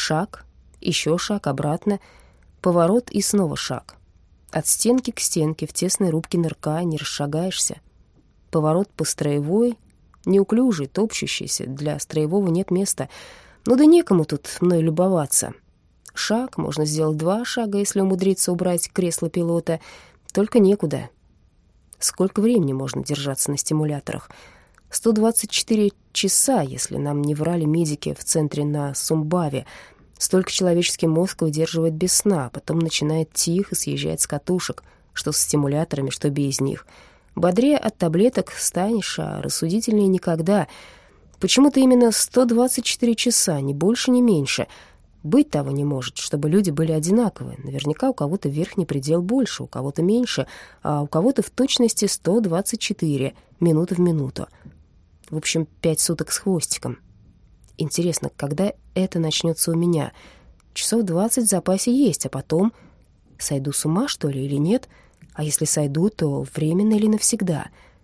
Шаг, еще шаг, обратно, поворот и снова шаг. От стенки к стенке в тесной рубке нырка не расшагаешься. Поворот по строевой, неуклюжий, топчущийся, для строевого нет места. Ну да некому тут мной любоваться. Шаг, можно сделать 2 шага, если умудриться убрать кресло пилота, только некуда. Сколько времени можно держаться на стимуляторах? 124 часа, если нам не врали медики в центре на Сумбаве. Столько человеческий мозг выдерживает без сна, а потом начинает тихо съезжать с катушек, что с стимуляторами, что без них. Бодрее от таблеток станешь, а рассудительнее никогда. Почему-то именно 124 часа, ни больше, ни меньше. Быть того не может, чтобы люди были одинаковы. Наверняка у кого-то верхний предел больше, у кого-то меньше, а у кого-то в точности 124, минута в минуту. В общем, 5 суток с хвостиком. Интересно, когда это начнется у меня? Часов 20 в запасе есть, а потом... Сойду с ума, что ли, или нет? А если сойду, то временно или навсегда?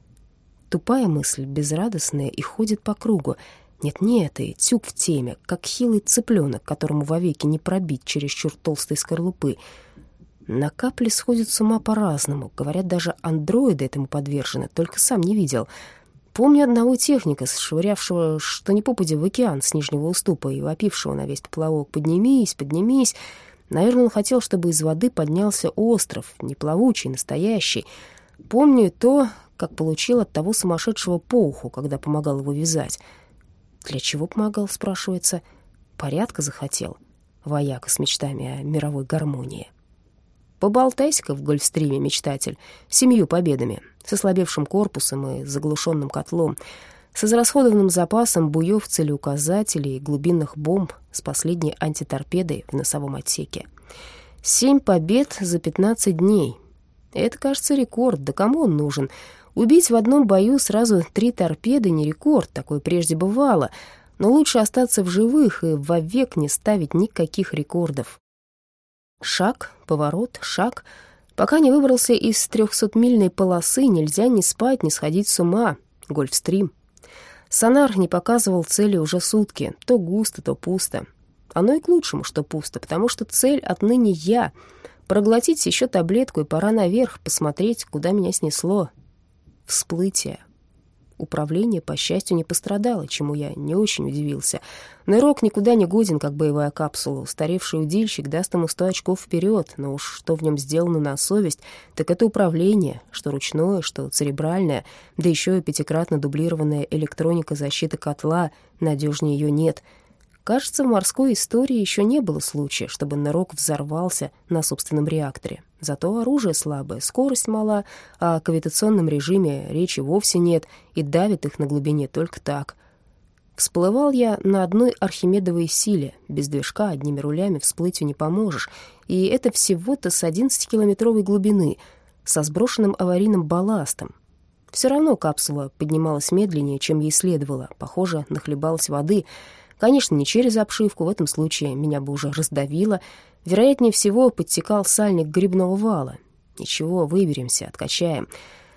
Тупая мысль, безрадостная, и ходит по кругу. Нет-нет, и тюк в теме, как хилый цыпленок, которому вовеки не пробить чересчур толстой скорлупы. На капли сходят с ума по-разному. Говорят, даже андроиды этому подвержены, только сам не видел. Помню одного техника, швырявшего что ни попадя в океан с нижнего уступа и вопившего на весь поплавок: «Поднимись, поднимись!» Наверное, он хотел, чтобы из воды поднялся остров, не плавучий, настоящий. Помню то, как получил от того сумасшедшего по уху, когда помогал его вязать. Для чего помогал, спрашивается? Порядка захотел? Вояка с мечтами о мировой гармонии. Поболтайся-ка в Гольфстриме, мечтатель, 7 победами, с ослабевшим корпусом и заглушенным котлом, с израсходованным запасом буев, целеуказателей и глубинных бомб, с последней антиторпедой в носовом отсеке. 7 побед за 15 дней. Это, кажется, рекорд. Да кому он нужен? Убить в одном бою сразу 3 торпеды не рекорд, такое прежде бывало, но лучше остаться в живых и вовек не ставить никаких рекордов. Шаг, поворот, шаг. Пока не выбрался из 300-мильной полосы, нельзя ни спать, ни сходить с ума. Гольфстрим. Сонар не показывал цели уже сутки. То густо, то пусто. Оно и к лучшему, что пусто, потому что цель отныне я. Проглотить еще таблетку, и пора наверх, посмотреть, куда меня снесло. Всплытие. Управление, по счастью, не пострадало, чему я не очень удивился. Нырок никуда не годен, как боевая капсула. Устаревший удильщик даст ему 100 очков вперед, но уж что в нем сделано на совесть, так это управление, что ручное, что церебральное, да еще и 5-кратно дублированная электроника защиты котла, надежнее ее нет. Кажется, в морской истории еще не было случая, чтобы нырок взорвался на собственном реакторе. Зато оружие слабое, скорость мала, а о кавитационном режиме речи вовсе нет, и давит их на глубине только так. Всплывал я на одной архимедовой силе. Без движка одними рулями всплытию не поможешь. И это всего-то с 11-километровой глубины, со сброшенным аварийным балластом. Все равно капсула поднималась медленнее, чем ей следовало. Похоже, нахлебалась воды. Конечно, не через обшивку, в этом случае меня бы уже раздавило. Вероятнее всего, подтекал сальник грибного вала. Ничего, выберемся, откачаем.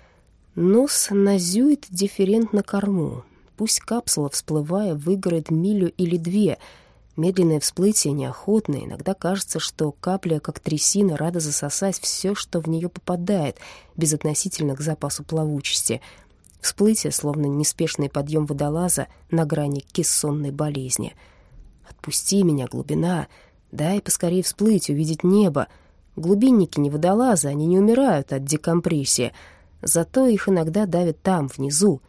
Нос назюет дифферент на корму. Пусть капсула, всплывая, выиграет милю или 2. Медленное всплытие неохотное. Иногда кажется, что капля, как трясина, рада засосать все, что в нее попадает, безотносительно к запасу плавучести. Всплытие, словно неспешный подъем водолаза на грани кессонной болезни. «Отпусти меня, глубина! Дай поскорее всплыть, увидеть небо!» Глубинники не водолазы, они не умирают от декомпрессии, зато их иногда давят там, внизу.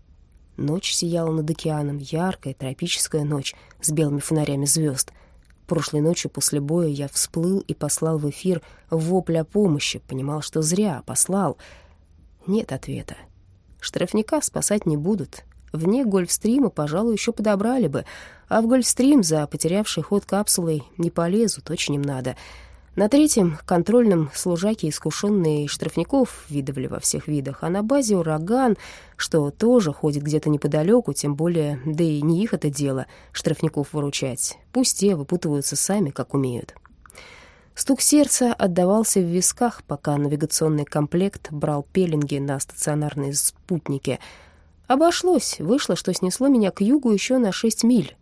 Ночь сияла над океаном, яркая тропическая ночь с белыми фонарями звезд. Прошлой ночью после боя я всплыл и послал в эфир вопль о помощи, понимал, что зря послал. Нет ответа. Штрафника спасать не будут. Вне Гольфстрима, пожалуй, еще подобрали бы, а в Гольфстрим за потерявшей ход капсулой не полезут, очень им надо. На 3-м контрольном служаки искушенные штрафников видывали во всех видах, а на базе «Ураган», что тоже ходит где-то неподалеку, тем более, да и не их это дело штрафников выручать. Пусть те выпутываются сами, как умеют. Стук сердца отдавался в висках, пока навигационный комплект брал пеленги на стационарные спутники. Обошлось, вышло, что снесло меня к югу еще на 6 миль.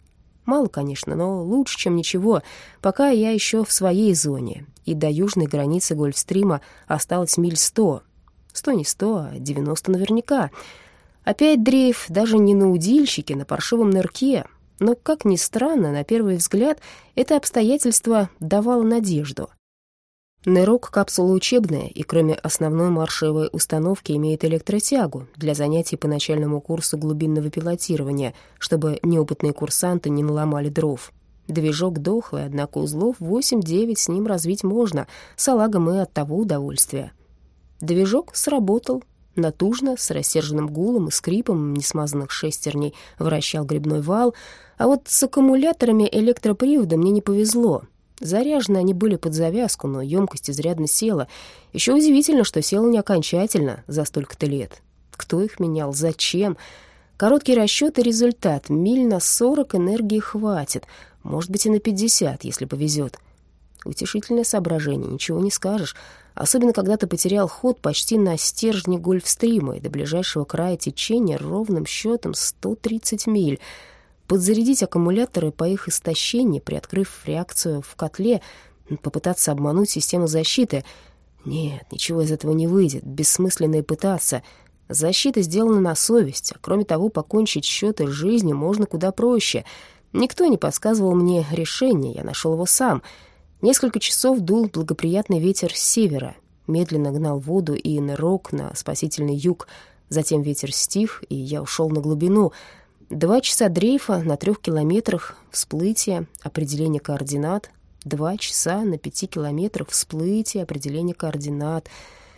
Мало, конечно, но лучше, чем ничего, пока я еще в своей зоне, и до южной границы Гольфстрима осталось миль 100. 100 не 100, а 90 наверняка. Опять дрейф даже не на удильщике, на паршивом нырке. Но, как ни странно, на первый взгляд это обстоятельство давало надежду. Нырок — капсула учебная, и кроме основной маршевой установки имеет электротягу для занятий по начальному курсу глубинного пилотирования, чтобы неопытные курсанты не наломали дров. Движок дохлый, однако узлов 8-9 с ним развить можно, салагам и от того удовольствия. Движок сработал. Натужно, с рассерженным гулом и скрипом несмазанных шестерней вращал грибной вал, а вот с аккумуляторами электропривода мне не повезло. Заряжены они были под завязку, но емкость изрядно села. Еще удивительно, что села не окончательно за столько-то лет. Кто их менял? Зачем? Короткий расчет и результат. Миль на 40 энергии хватит. Может быть, и на 50, если повезет. Утешительное соображение, ничего не скажешь. Особенно, когда ты потерял ход почти на стержне Гольфстрима, и до ближайшего края течения ровным счетом 130 миль. Подзарядить аккумуляторы по их истощении, приоткрыв реакцию в котле, попытаться обмануть систему защиты. Нет, ничего из этого не выйдет, бессмысленно и пытаться. Защита сделана на совесть, а кроме того, покончить счеты с жизнью можно куда проще. Никто не подсказывал мне решение, я нашел его сам. Несколько часов дул благоприятный ветер с севера, медленно гнал воду и нырок на спасительный юг. Затем ветер стих, и я ушел на глубину. 2 часа дрейфа на 3 километрах, всплытие, определение координат. 2 часа на 5 километрах, всплытие, определение координат.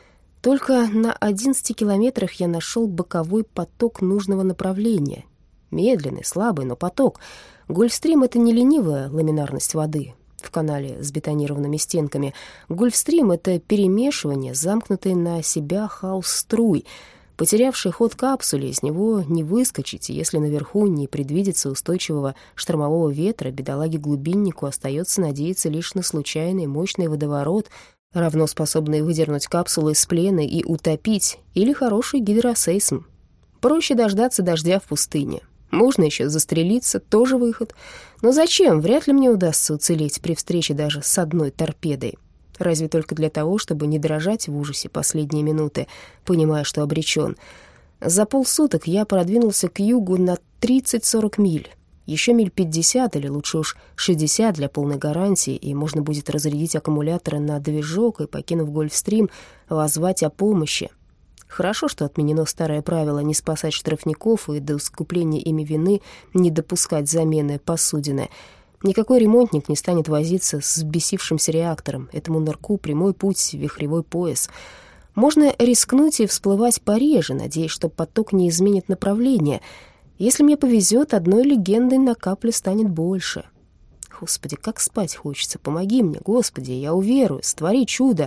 Только на 11 километрах я нашел боковой поток нужного направления. Медленный, слабый, но поток. Гольфстрим — это не ленивая ламинарность воды в канале с бетонированными стенками. Гольфстрим — это перемешивание, замкнутый на себя хаос струй. Потерявший ход капсуле, из него не выскочить, и если наверху не предвидится устойчивого штормового ветра, бедолаге-глубиннику остается надеяться лишь на случайный мощный водоворот, равно способный выдернуть капсулу из плена и утопить, или хороший гидросейсм. Проще дождаться дождя в пустыне. Можно еще застрелиться, тоже выход. Но зачем? Вряд ли мне удастся уцелеть при встрече даже с одной торпедой. Разве только для того, чтобы не дрожать в ужасе последние минуты, понимая, что обречен. За полсуток я продвинулся к югу на 30-40 миль. Еще миль 50 или лучше уж 60 для полной гарантии, и можно будет разрядить аккумуляторы на движок и, покинув Гольфстрим, воззвать о помощи. Хорошо, что отменено старое правило не спасать штрафников и до искупления ими вины не допускать замены посудины. Никакой ремонтник не станет возиться с взбесившимся реактором. Этому нырку прямой путь, вихревой пояс. Можно рискнуть и всплывать пореже, надеясь, что поток не изменит направление. Если мне повезет, одной легендой на капле станет больше. Господи, как спать хочется. Помоги мне, Господи, я уверую, створи чудо.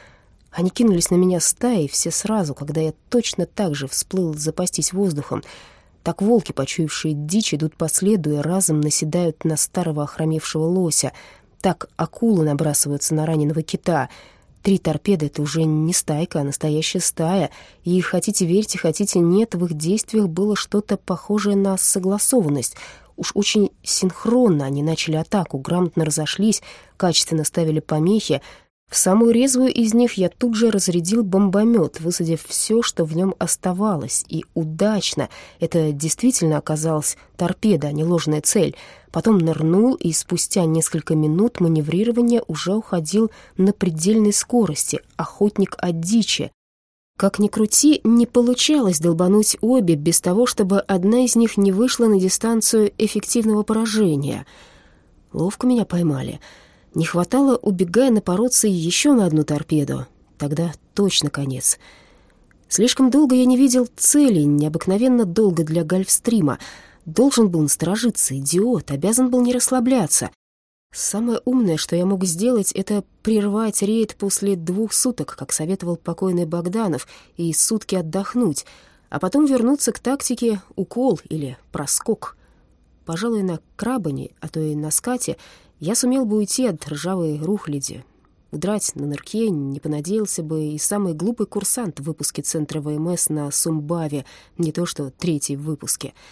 Они кинулись на меня стаей все сразу, когда я точно так же всплыл запастись воздухом. Так волки, почуявшие дичь, идут по следу и разом наседают на старого охромевшего лося. Так акулы набрасываются на раненого кита. 3 торпеды — это уже не стайка, а настоящая стая. И хотите верьте, хотите нет, в их действиях было что-то похожее на согласованность. Уж очень синхронно они начали атаку, грамотно разошлись, качественно ставили помехи. В самую резвую из них я тут же разрядил бомбомет, высадив все, что в нем оставалось, и удачно. Это действительно оказалась торпеда, а не ложная цель. Потом нырнул, и спустя несколько минут маневрирования уже уходил на предельной скорости, охотник от дичи. Как ни крути, не получалось долбануть обе без того, чтобы одна из них не вышла на дистанцию эффективного поражения. Ловко меня поймали. Не хватало, убегая, напороться еще на одну торпеду. Тогда точно конец. Слишком долго я не видел цели, необыкновенно долго для Гольфстрима. Должен был насторожиться, идиот, обязан был не расслабляться. Самое умное, что я мог сделать, это прервать рейд после 2 суток, как советовал покойный Богданов, и сутки отдохнуть, а потом вернуться к тактике укол или проскок. Пожалуй, на крабане, а то и на скате, я сумел бы уйти от ржавой рухляди. Удрать на нырке не понадеялся бы и самый глупый курсант в выпуске Центра ВМС на Сумбаве, не то что 3-й в выпуске.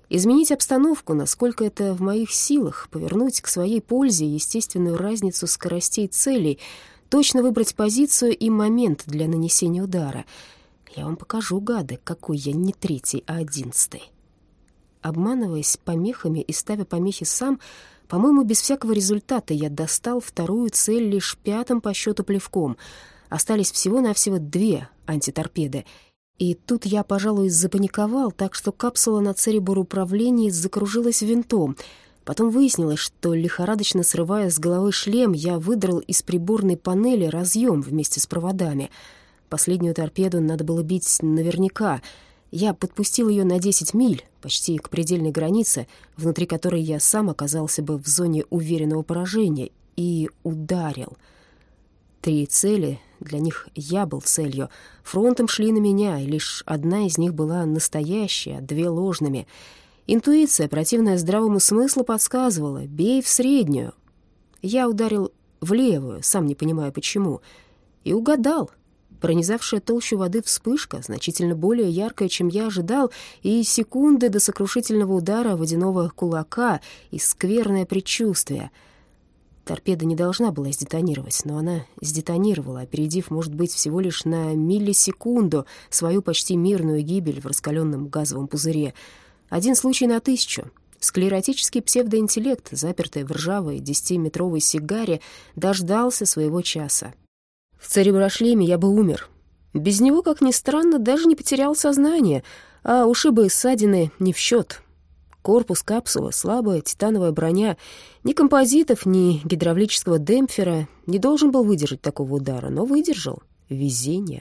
Изменить обстановку, насколько это в моих силах, повернуть к своей пользе естественную разницу скоростей целей, точно выбрать позицию и момент для нанесения удара. Я вам покажу, гады, какой я не 3-й, а 11-й. Обманываясь помехами и ставя помехи сам, по-моему, без всякого результата я достал вторую цель лишь 5-м по счету плевком. Остались всего-навсего 2 антиторпеды. И тут я, пожалуй, запаниковал, так что капсула на цереброуправлении закружилась винтом. Потом выяснилось, что, лихорадочно срывая с головы шлем, я выдрал из приборной панели разъем вместе с проводами. Последнюю торпеду надо было бить наверняка. Я подпустил ее на 10 миль, почти к предельной границе, внутри которой я сам оказался бы в зоне уверенного поражения, и ударил. 3 цели, для них я был целью, фронтом шли на меня, и лишь одна из них была настоящей, а 2 ложными. Интуиция, противная здравому смыслу, подсказывала: бей в среднюю. Я ударил в левую, сам не понимая почему, и угадал. Пронизавшая толщу воды вспышка, значительно более яркая, чем я ожидал, и секунды до сокрушительного удара водяного кулака, и скверное предчувствие. Торпеда не должна была сдетонировать, но она сдетонировала, опередив, может быть, всего лишь на миллисекунду свою почти мирную гибель в раскаленном газовом пузыре. 1 случай на 1000. Склеротический псевдоинтеллект, запертый в ржавой 10-метровой сигаре, дождался своего часа. В цереброшлеме я бы умер. Без него, как ни странно, даже не потерял сознание, а ушибы и ссадины не в счет. Корпус капсулы, слабая титановая броня, ни композитов, ни гидравлического демпфера не должен был выдержать такого удара, но выдержал. Везение.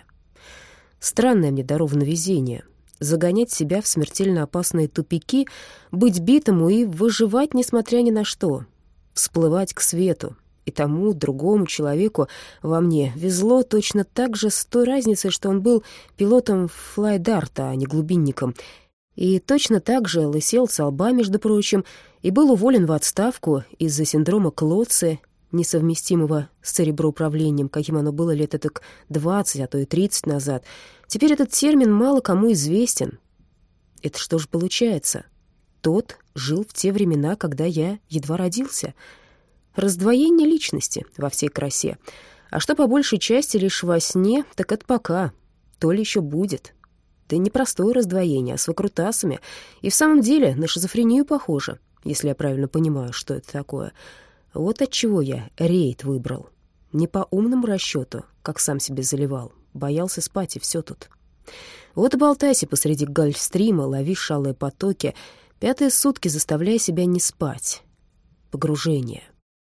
Странное мне даровано везение. Загонять себя в смертельно опасные тупики, быть битому и выживать, несмотря ни на что. Всплывать к свету. И тому, другому человеку во мне везло точно так же, с той разницей, что он был пилотом флайдарта, а не глубинником. И точно так же лысел со лба, между прочим, и был уволен в отставку из-за синдрома Клоци, несовместимого с цереброуправлением, каким оно было лет этак 20, а то и 30 назад. Теперь этот термин мало кому известен. Это что же получается? Тот жил в те времена, когда я едва родился. Раздвоение личности во всей красе. А что по большей части лишь во сне, так это пока. То ли еще будет. Да не простое раздвоение, а с выкрутасами. И в самом деле на шизофрению похоже, если я правильно понимаю, что это такое. Вот отчего я рейд выбрал. Не по умному расчету, как сам себе заливал. Боялся спать, и все тут. Вот и болтайся посреди гольфстрима, лови шалые потоки. 5-е сутки заставляя себя не спать. Погружение.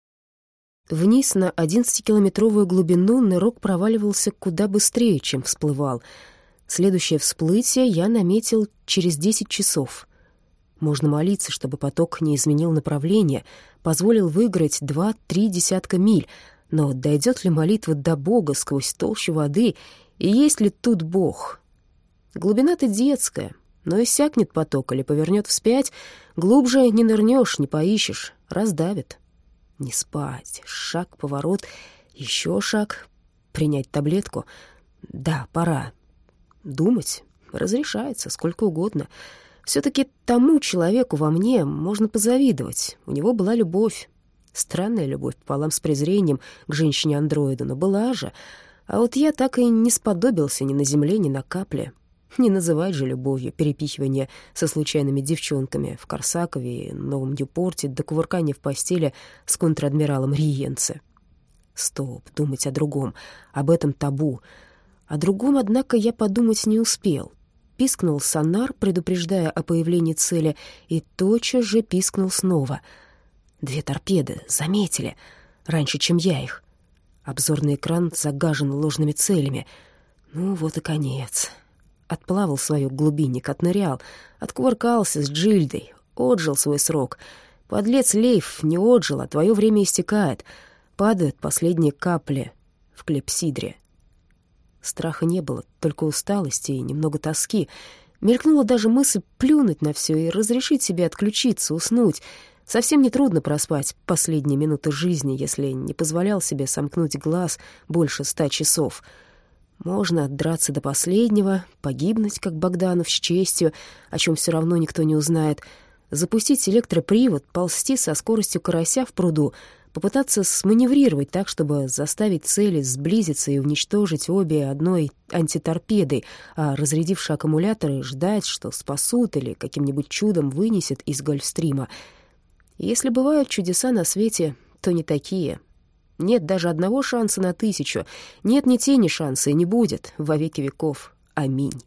Вниз на 11-километровую глубину нырок проваливался куда быстрее, чем всплывал. Следующее всплытие я наметил через 10 часов. Можно молиться, чтобы поток не изменил направление, позволил выиграть 2-3 десятка миль, но дойдет ли молитва до Бога сквозь толщу воды, и есть ли тут Бог? Глубина-то детская, но иссякнет поток или повернет вспять, глубже не нырнешь, не поищешь, раздавит. Не спать, шаг, поворот, еще шаг, принять таблетку. Да, пора. Думать разрешается сколько угодно. Все-таки тому человеку во мне можно позавидовать. У него была любовь. Странная любовь пополам с презрением к женщине-андроиду, но была же. А вот я так и не сподобился ни на земле, ни на капле. Не называть же любовью перепихивание со случайными девчонками в Корсакове и Новом Ньюпорте до кувыркания в постели с контр-адмиралом Риенце. Стоп, думать о другом, об этом табу. О другом, однако, я подумать не успел. Пискнул сонар, предупреждая о появлении цели, и тотчас же пискнул снова. 2 торпеды, заметили, раньше, чем я их. Обзорный экран загажен ложными целями. Ну вот и конец. Отплавал свое глубинник, отнырял, откувыркался с Джильдой, отжил свой срок. Подлец Лейф не отжил, а твое время истекает. Падают последние капли в клепсидре. Страха не было, только усталости и немного тоски. Мелькнула даже мысль плюнуть на все и разрешить себе отключиться, уснуть. Совсем нетрудно проспать последние минуты жизни, если не позволял себе сомкнуть глаз больше 100 часов. Можно отдраться до последнего, погибнуть, как Богданов, с честью, о чем все равно никто не узнает. запустить электропривод, ползти со скоростью карася в пруду, попытаться сманеврировать так, чтобы заставить цели сблизиться и уничтожить обе одной антиторпедой, а разрядившие аккумуляторы ждать, что спасут или каким-нибудь чудом вынесет из Гольфстрима. Если бывают чудеса на свете, то не такие. Нет даже одного шанса на 1000. Нет ни тени шанса и не будет во веки веков. Аминь.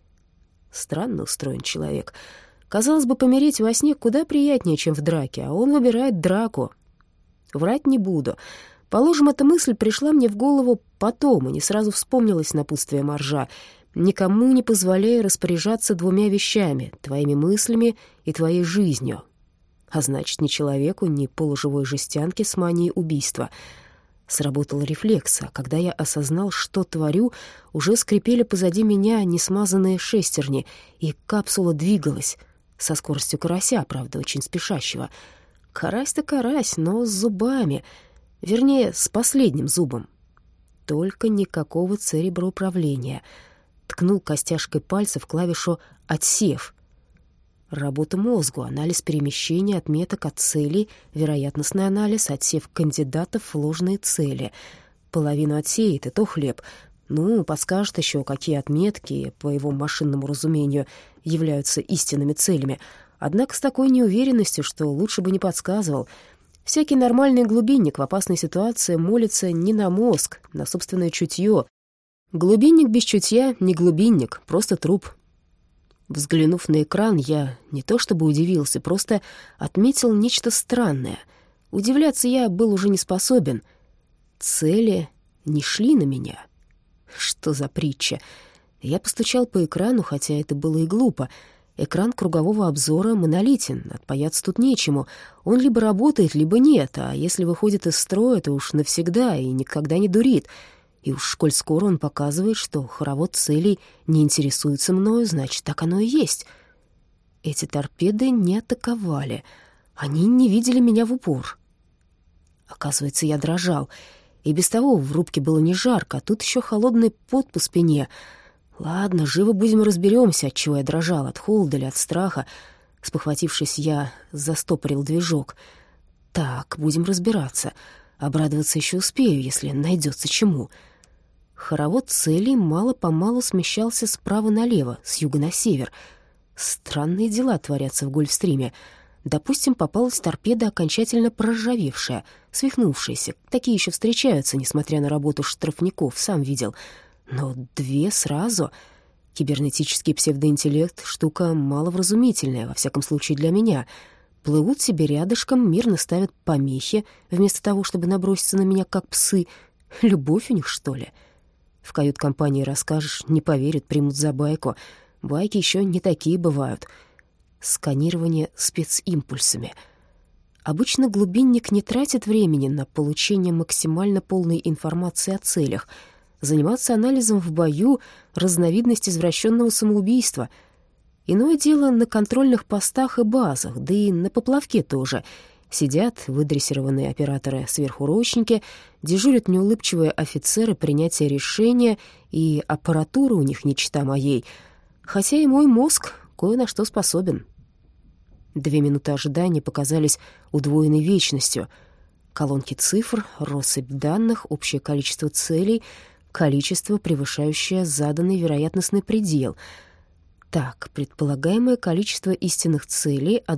Странно устроен человек. Казалось бы, помереть во сне куда приятнее, чем в драке, а он выбирает драку. Врать не буду. Положим, эта мысль пришла мне в голову потом, и не сразу вспомнилось напутствие Моржа. «Никому не позволяй распоряжаться 2 вещами — твоими мыслями и твоей жизнью». А значит, ни человеку, ни полуживой жестянке с манией убийства. Сработал рефлекс, а когда я осознал, что творю, уже скрипели позади меня несмазанные шестерни, и капсула двигалась со скоростью карася, правда, очень спешащего. Карась-то карась, но с зубами, вернее, с последним зубом. Только никакого цереброуправления. Ткнул костяшкой пальца в клавишу «Отсев». Работа мозгу, анализ перемещения, отметок от целей, вероятностный анализ, отсев кандидатов в ложные цели. Половину отсеет, и то хлеб. Ну, подскажет еще, какие отметки, по его машинному разумению, являются истинными целями. Однако с такой неуверенностью, что лучше бы не подсказывал. Всякий нормальный глубинник в опасной ситуации молится не на мозг, на собственное чутье. Глубинник без чутья не глубинник, просто труп. Взглянув на экран, я не то чтобы удивился, просто отметил нечто странное. Удивляться я был уже не способен. Цели не шли на меня. Что за притча? Я постучал по экрану, хотя это было и глупо. Экран кругового обзора монолитен, отпаяться тут нечему. Он либо работает, либо нет, а если выходит из строя, то уж навсегда и никогда не дурит. И уж коль скоро он показывает, что хоровод целей не интересуется мною, значит, так оно и есть. Эти торпеды не атаковали. Они не видели меня в упор. Оказывается, я дрожал. И без того в рубке было не жарко, а тут еще холодный пот по спине. Ладно, живо будем разберемся, от чего я дрожал, от холода или от страха. Спохватившись, я застопорил движок. Так, будем разбираться. Обрадоваться еще успею, если найдется чему. Хоровод целей мало-помалу смещался справа налево, с юга на север. Странные дела творятся в Гольфстриме. Допустим, попалась торпеда, окончательно проржавевшая, свихнувшаяся. Такие еще встречаются, несмотря на работу штрафников, сам видел. Но 2 сразу. Кибернетический псевдоинтеллект — штука маловразумительная, во всяком случае для меня. Плывут себе рядышком, мирно ставят помехи, вместо того, чтобы наброситься на меня, как псы. Любовь у них, что ли? В кают-компании расскажешь, не поверят, примут за байку. Байки еще не такие бывают. Сканирование специмпульсами. Обычно глубинник не тратит времени на получение максимально полной информации о целях. Заниматься анализом в бою — разновидность извращенного самоубийства. Иное дело на контрольных постах и базах, да и на поплавке тоже. Сидят выдрессированные операторы-сверхурочники, дежурят неулыбчивые офицеры принятия решения, и аппаратура у них не чета моей. Хотя и мой мозг кое на что способен. 2 минуты ожидания показались удвоенной вечностью. Колонки цифр, россыпь данных, общее количество целей, количество, превышающее заданный вероятностный предел. Так, предполагаемое количество истинных целей —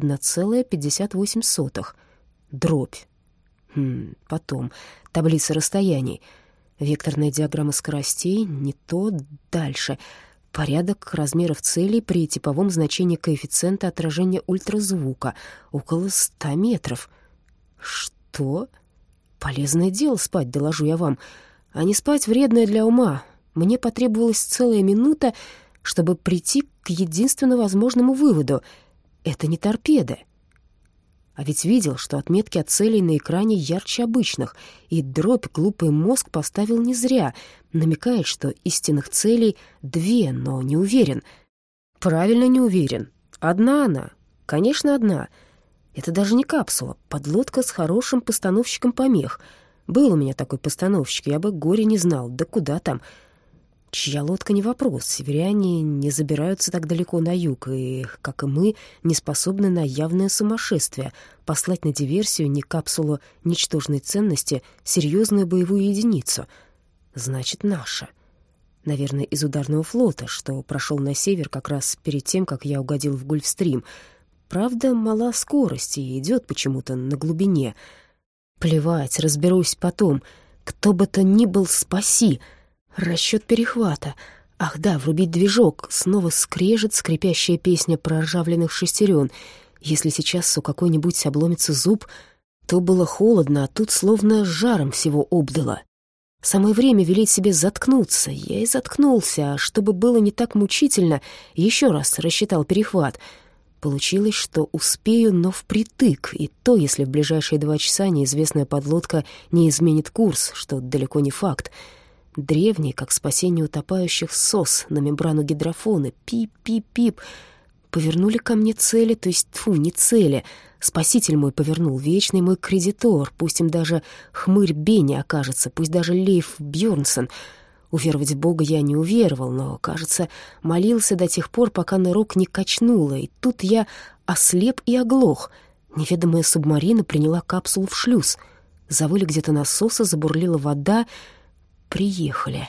1,58. Дробь. Потом. Таблица расстояний. Векторная диаграмма скоростей. Не то. Дальше. Порядок размеров целей при типовом значении коэффициента отражения ультразвука. Около 100 метров. Что? Полезное дело спать, доложу я вам. А не спать вредное для ума. Мне потребовалась целая минута, чтобы прийти к единственно возможному выводу. Это не торпеды. А ведь видел, что отметки от целей на экране ярче обычных, и дробь глупый мозг поставил не зря, намекает, что истинных целей 2, но не уверен. Правильно, не уверен. Одна она, конечно, одна. Это даже не капсула, подлодка с хорошим постановщиком помех. Был у меня такой постановщик, я бы горе не знал, да куда там. Чья лодка — не вопрос. Северяне не забираются так далеко на юг, и, как и мы, не способны на явное сумасшествие послать на диверсию не капсулу ничтожной ценности, серьезную боевую единицу. Значит, наша. Наверное, из ударного флота, что прошел на север как раз перед тем, как я угодил в Гольфстрим. Правда, мала скорость и идет почему-то на глубине. Плевать, разберусь потом. Кто бы то ни был, спаси. Расчет перехвата. Ах да, врубить движок. Снова скрежет скрипящая песня проржавленных шестерен. Если сейчас у какой-нибудь обломится зуб, то было холодно, а тут словно жаром всего обдало. Самое время велеть себе заткнуться. Я и заткнулся, а чтобы было не так мучительно, еще раз рассчитал перехват. Получилось, что успею, но впритык, и то, если в ближайшие 2 часа неизвестная подлодка не изменит курс, что далеко не факт. Древний, как спасение утопающих, сос на мембрану гидрофона. Пип-пип-пип. Повернули ко мне цели, то есть, не цели. Спаситель мой повернул, вечный мой кредитор. Пусть им даже хмырь Бенни окажется, пусть даже Лейф Бьёрнсон. Уверовать в Бога я не уверовал, но, кажется, молился до тех пор, пока нырок не качнуло. И тут я ослеп и оглох. Неведомая субмарина приняла капсулу в шлюз. Завыли где-то насосы, забурлила вода. Приехали.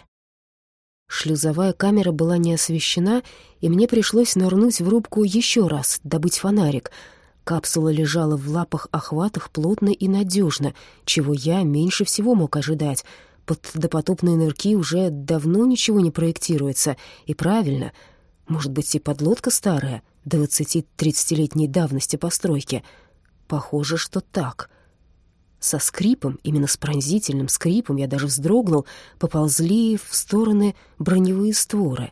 Шлюзовая камера была не освещена, и мне пришлось нырнуть в рубку еще раз, добыть фонарик. Капсула лежала в лапах-охватах плотно и надежно, чего я меньше всего мог ожидать. Под допотопные нырки уже давно ничего не проектируется, и правильно. Может быть, и подлодка старая, 20-30-летней давности постройки. Похоже, что так. Со скрипом, именно с пронзительным скрипом, я даже вздрогнул, поползли в стороны броневые створы.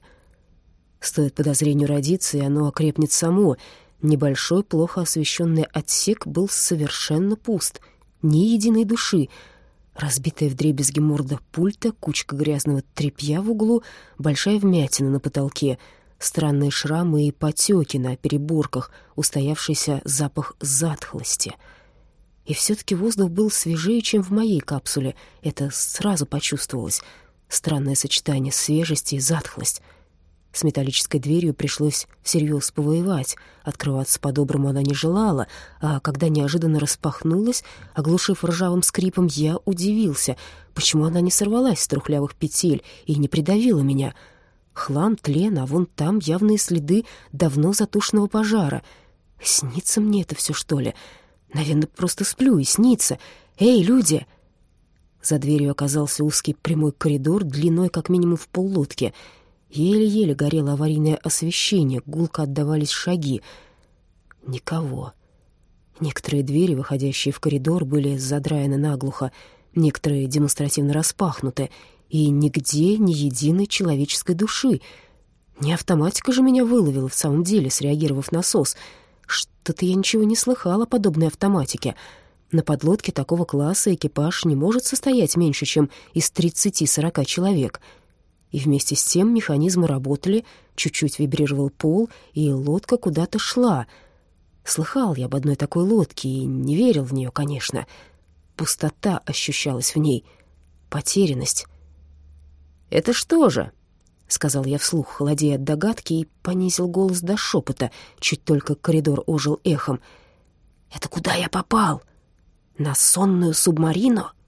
Стоит подозрению родиться, и оно окрепнет само. Небольшой, плохо освещенный отсек был совершенно пуст. Ни единой души. Разбитая вдребезги морда пульта, кучка грязного тряпья в углу, большая вмятина на потолке, странные шрамы и потеки на переборках, устоявшийся запах затхлости. И все-таки воздух был свежее, чем в моей капсуле. Это сразу почувствовалось. Странное сочетание свежести и затхлость. С металлической дверью пришлось всерьез повоевать. Открываться по-доброму она не желала, а когда неожиданно распахнулась, оглушив ржавым скрипом, я удивился, почему она не сорвалась с трухлявых петель и не придавила меня. Хлам, тлен, а вон там явные следы давно затушенного пожара. Снится мне это все, что ли? Наверное, просто сплю и снится. Эй, люди! За дверью оказался узкий прямой коридор, длиной как минимум в поллодки. Еле-еле горело аварийное освещение, гулко отдавались шаги. Никого. Некоторые двери, выходящие в коридор, были задраены наглухо, некоторые демонстративно распахнуты, и нигде ни единой человеческой души. Не автоматика же меня выловила в самом деле, среагировав на СОС. Что-то я ничего не слыхала о подобной автоматике. На подлодке такого класса экипаж не может состоять меньше, чем из 30-40 человек. И вместе с тем механизмы работали, чуть-чуть вибрировал пол, и лодка куда-то шла. Слыхал я об одной такой лодке и не верил в нее, конечно. Пустота ощущалась в ней, потерянность. «Это что же?» — сказал я вслух, холодея от догадки, и понизил голос до шепота, чуть только коридор ожил эхом. «Это куда я попал? На сонную субмарину?»